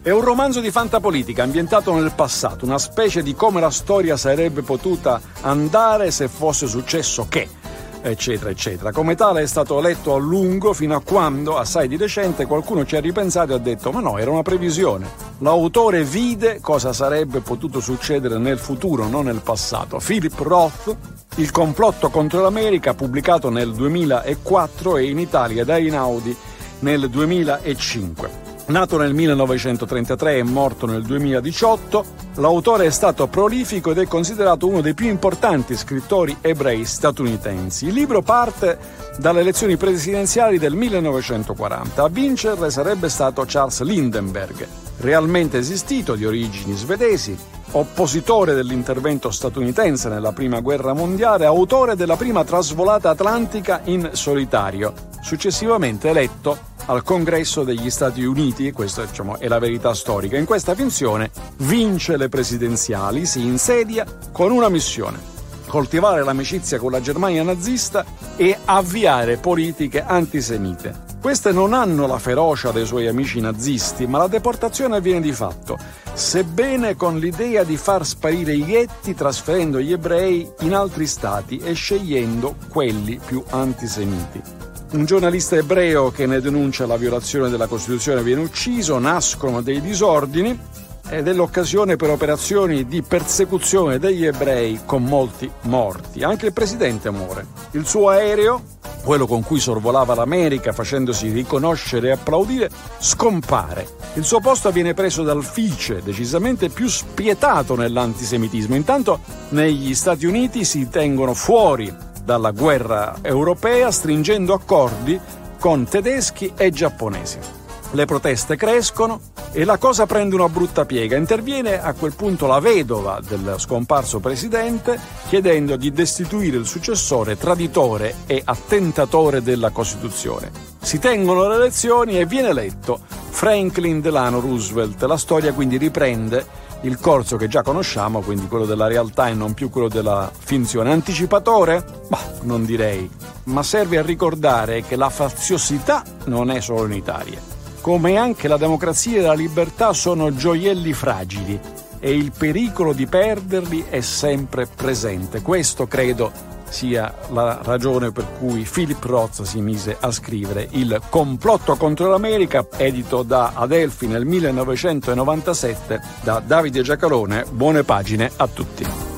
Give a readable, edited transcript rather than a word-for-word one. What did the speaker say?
È un romanzo di fantapolitica ambientato nel passato, una specie di come la storia sarebbe potuta andare se fosse successo che, eccetera, eccetera. Come tale è stato letto a lungo fino a quando, assai di recente, qualcuno ci ha ripensato e ha detto: ma no, era una previsione. L'autore vide cosa sarebbe potuto succedere nel futuro, non nel passato. Philip Roth, Il complotto contro l'America, pubblicato nel 2004 e in Italia da Einaudi nel 2005. Nato nel 1933 e morto nel 2018, l'autore è stato prolifico ed è considerato uno dei più importanti scrittori ebrei statunitensi. Il libro parte dalle elezioni presidenziali del 1940. A vincerle sarebbe stato Charles Lindbergh, realmente esistito, di origini svedesi, oppositore dell'intervento statunitense nella Prima Guerra Mondiale, autore della prima trasvolata atlantica in solitario, successivamente eletto al Congresso degli Stati Uniti, e questa è la verità storica. In questa finzione vince le presidenziali, si insedia con una missione: coltivare l'amicizia con la Germania nazista e avviare politiche antisemite. Queste non hanno la ferocia dei suoi amici nazisti, ma la deportazione avviene di fatto, sebbene con l'idea di far sparire i ghetti trasferendo gli ebrei in altri stati e scegliendo quelli più antisemiti. Un giornalista ebreo che ne denuncia la violazione della Costituzione viene ucciso, nascono dei disordini ed è l'occasione per operazioni di persecuzione degli ebrei con molti morti. Anche il presidente muore. Il suo aereo, quello con cui sorvolava l'America facendosi riconoscere e applaudire, scompare. Il suo posto viene preso dal Fice, decisamente più spietato nell'antisemitismo. Intanto negli Stati Uniti si tengono fuori dalla guerra europea, stringendo accordi con tedeschi e giapponesi. Le proteste crescono e la cosa prende una brutta piega. Interviene a quel punto la vedova del scomparso presidente, chiedendo di destituire il successore traditore e attentatore della Costituzione. Si tengono le elezioni e viene eletto Franklin Delano Roosevelt. La storia quindi riprende il corso che già conosciamo, quindi quello della realtà e non più quello della finzione. Anticipatore? Bah, non direi, ma serve a ricordare che la faziosità non è solo unitaria, come anche la democrazia e la libertà sono gioielli fragili e il pericolo di perderli è sempre presente. Questo credo sia la ragione per cui Philip Roth si mise a scrivere Il complotto contro l'America, edito da Adelphi nel 1997 da Davide Giacalone. Buone pagine a tutti.